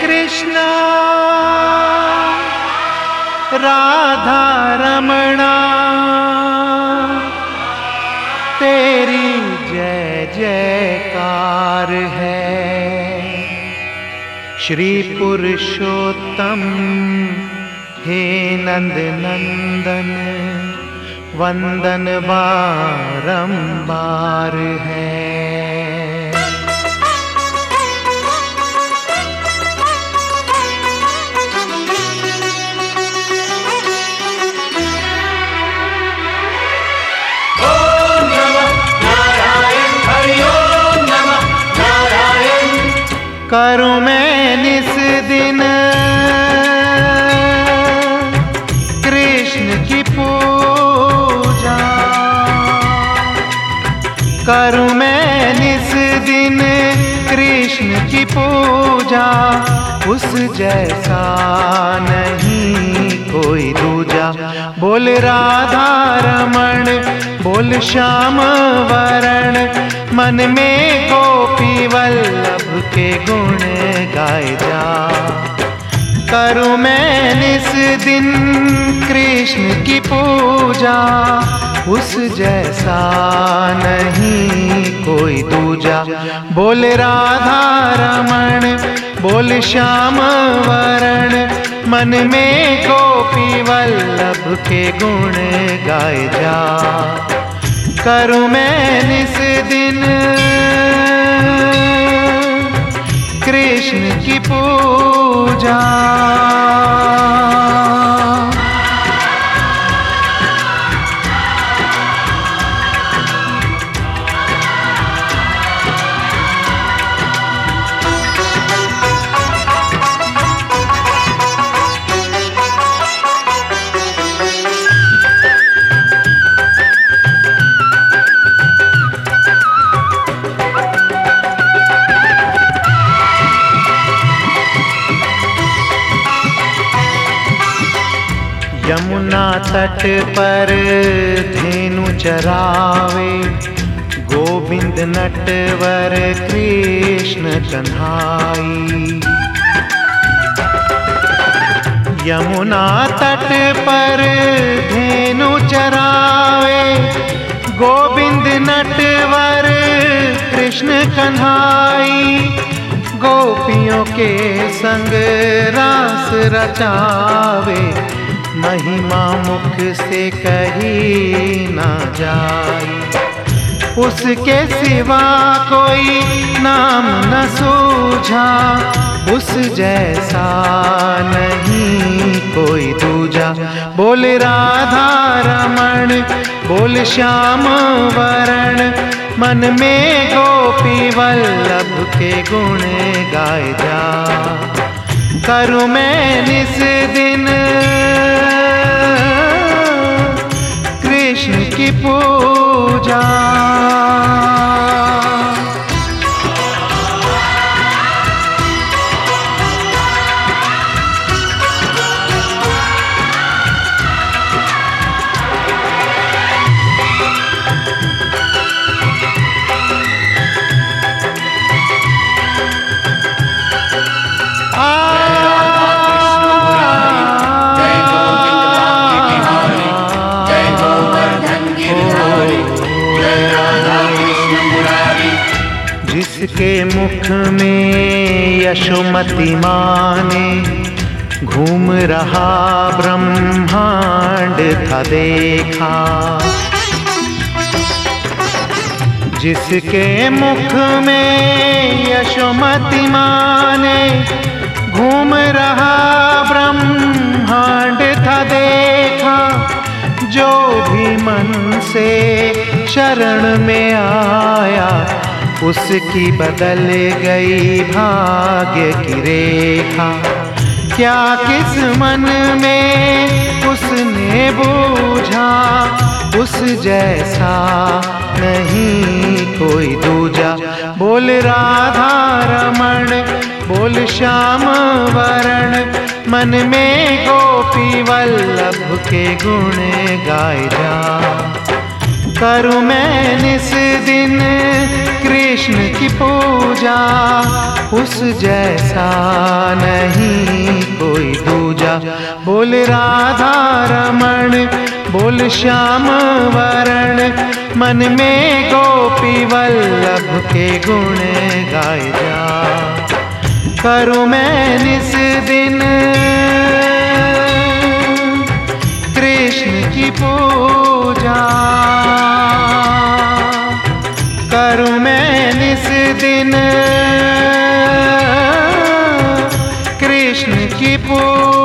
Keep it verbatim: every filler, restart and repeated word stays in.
कृष्ण राधा रमणा, तेरी जय जयकार है। श्री पुरुषोत्तम हे नंद नंदन, वंदन बारंबार है। करूं मैं निस दिन कृष्ण की पूजा, करूं मैं निस दिन कृष्ण की पूजा, उस जैसा नहीं कोई दूजा। बोल राधा रमण, बोल श्याम वरण, मन में गोपी वल्लभ के गुण गाए जा। करूं मैं निस दिन कृष्ण की पूजा, उस जैसा नहीं कोई दूजा। बोल राधा रमण, बोल श्याम वरण, मन में गोपी वल्लभ के गुण गाए जा। करूं मैं निस दिन कृष्ण की पूजा। यमुना तट पर धेनु चरावे, गोविंद नटवर कृष्ण कन्हाई। यमुना तट पर धेनु चरावे, गोविंद नटवर कृष्ण कन्हाई। गोपियों के संग रास रचावे, महिमा मुख से कही ना जाए। उसके सिवा कोई नाम न सूझा, उस जैसा नहीं कोई दूजा। बोल राधा रमण, बोल श्याम वरण, मन में गोपी वल्लभ के गुण गाए जा। करूं मैं निस दिन कृष्ण की पूजा। जिसके मुख में यशोमती माने, घूम रहा ब्रह्मांड था देखा। जिसके मुख में यशोमती माने, घूम रहा ब्रह्मांड था देखा। जो भी मन से शरण में आया, उसकी बदल गई भाग्य की रेखा। क्या किस मन में उसने बूझा, उस जैसा नहीं कोई दूजा। बोल राधा रमण, बोल श्याम वरण, मन में गोपी वल्लभ के गुण गाए जा। करूं मैं निस दिन कृष्ण की पूजा। पूजा, उस जैसा नहीं कोई दूजा। बोल राधा रमण, बोल श्याम वरण, मन में गोपी वल्लभ के गुण गाए जा। करूं मैं निस दिन कृष्ण की पूजा, करूं मैं निस दिन कृष्ण की पूजा।